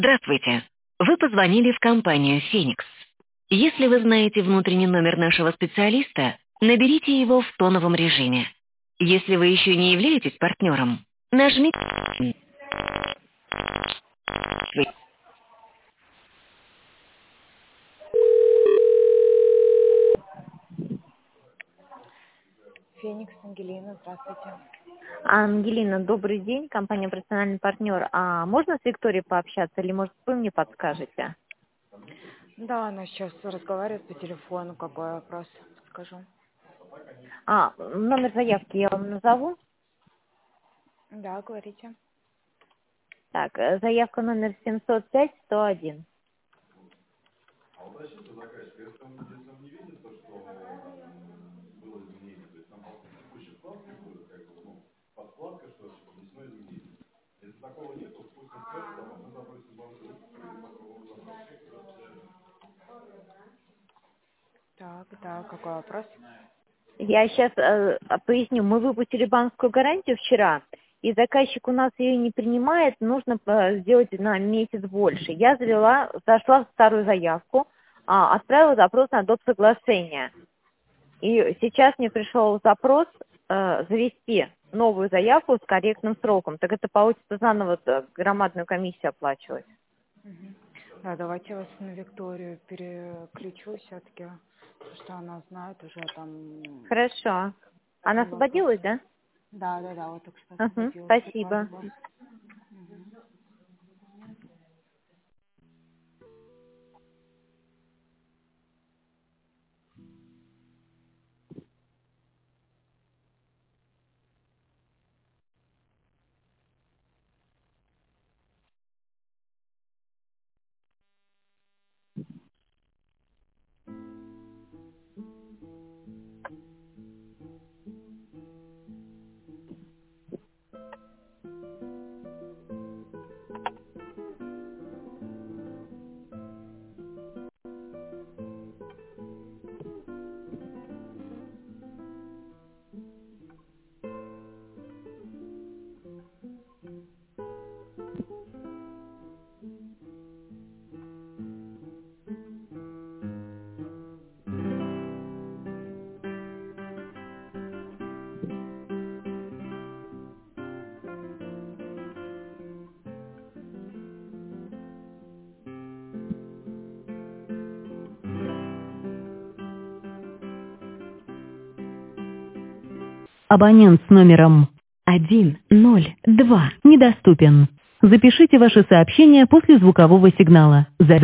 Здравствуйте. Вы позвонили в компанию «Феникс». Если вы знаете внутренний номер нашего специалиста, наберите его в тоновом режиме. Если вы еще не являетесь партнером, нажмите... Феникс, Ангелина, здравствуйте. Ангелина, добрый день, компания «Профессиональный партнер». А можно с Викторией пообщаться или, может, вы мне подскажете? Да, она сейчас разговаривает по телефону. Какой вопрос? Скажу. Номер заявки я вам назову. Да, говорите. Так, заявка номер 705-101. Так, да, какой вопрос? Я сейчас поясню. Мы выпустили банковскую гарантию вчера, и заказчик у нас ее не принимает, нужно сделать на месяц больше. Я зашла в старую заявку, отправила запрос на доп. Соглашение. И сейчас мне пришел запрос завести новую заявку с корректным сроком. Так это получится заново громадную комиссию оплачивать. Мгм. Да, давайте я вас на Викторию переключу все-таки, что она знает уже там Хорошо. Она освободилась, вопросы. да? Да, вот только что Угу, освободилась от спасибо. вас. Мгм. Абонент с номером 102 недоступен. Запишите ваше сообщение после звукового сигнала.